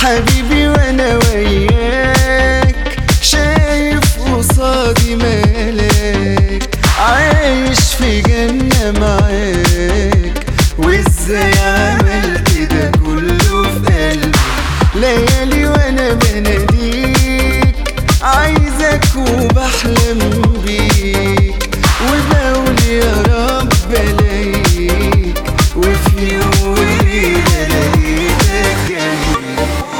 حبيبي وانا وياك شايف قصادي ملاك عايش في جنة معاك، وازاي عملت ده كله في قلبي؟ ليالي وانا بناديك عايزك وبحلم بيك، وبقول يا رب الاقيك، وفي يوم وليلة لقيتك جنبي.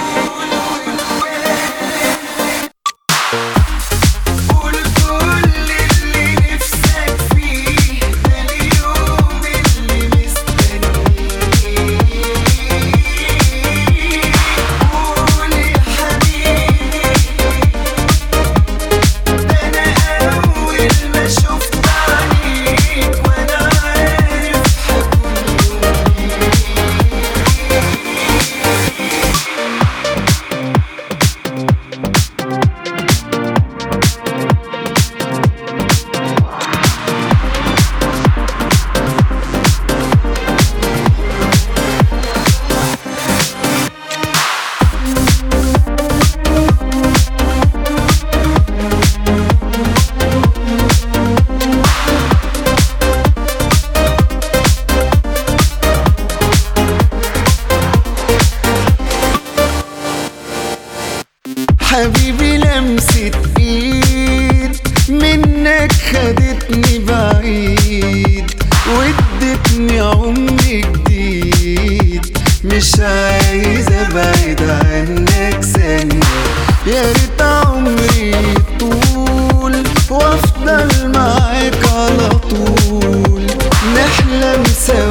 قول كل اللي نفسك فيه، ده اليوم اللي مستنيه. قول يا حبيبي، ده أنا أول ما شفت عليك وأنا عارف حبيبي لمسة ايد منك خدتني بعيد، وادتني عمر جديد، مش عايز ابعد عنك ثانية. يا ريت عمري طول وافضل معاك على طول، نحلم سوا